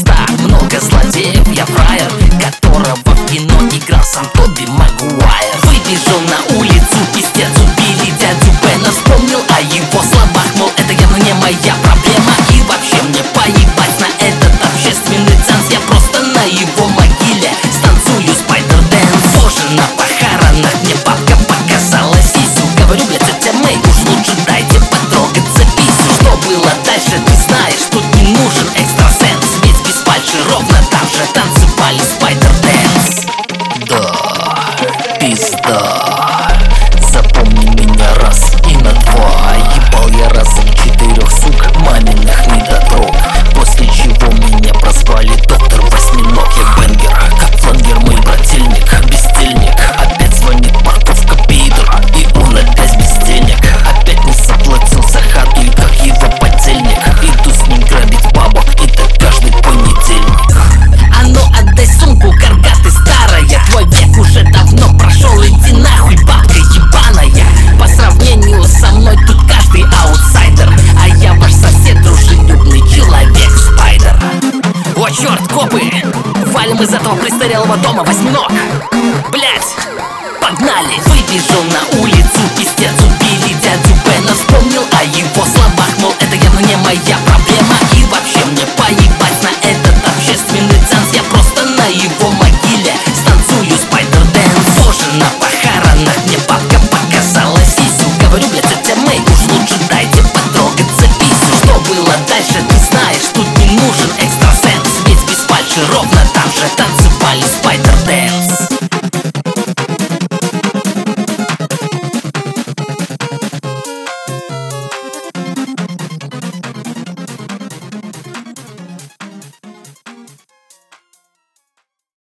суперстар, много злодеев, я фраер, которого в кино играл сам Тоби Магуайр. Выбежал на улицу, пиздец, убили дядю Бена. Вспомнил о его словах, мол, это явно не моя проблема. И вообще мне поебать на этот общественный ценз. Я просто на его могиле станцую спайдер-дэнс. Тоже на похоронах мне бабка показала сисю. Говорю, блядь, тетя Мэй, уж лучше дайте потрогаться писю. Что было дальше, ты знаешь, тут не нужен экстрасенс. Ведь без фальши ровно там же танцевали спайдер-дэнс. Да, пизда, запомни меня раз и на два. Ебал я разом 4 сук, маминых недотрог. После чего меня прозвали доктор Восьминог. Я бенгер, как флангер, мой брательник, бездельник. Опять звонит парковка Питера, и он опять без денег. Опять не заплатил за хату, и как его подельник. Иду с ним грабить бабок, и так каждый понедельник. А ну отдай сумку, карга ты старая. Твой век уже давно прошел, иди нахуй, бабка ебаная. По сравнению со мной тут каждый аутсайдер, а я ваш сосед, дружелюбный человек Спайдер. О, черт, копы! Валим из этого престарелого дома, Восьминог! Блять! Погнали! Выбежал на улицу, пиздец, убили дядю Бена. Вспомнил о его словах, мол, это явно не моя проблема. И вообще мне поебать на этот общественный ценз. Я просто на его могиле станцую спайдер-дэнс. Тоже на похоронах мне бабка показала сисю. Говорю, блядь, тетя Мэй, уж лучше дайте потрогаться писю. Что было дальше, ты знаешь, тут не нужен экстрасенс. Ведь без фальши ровно там же танцевали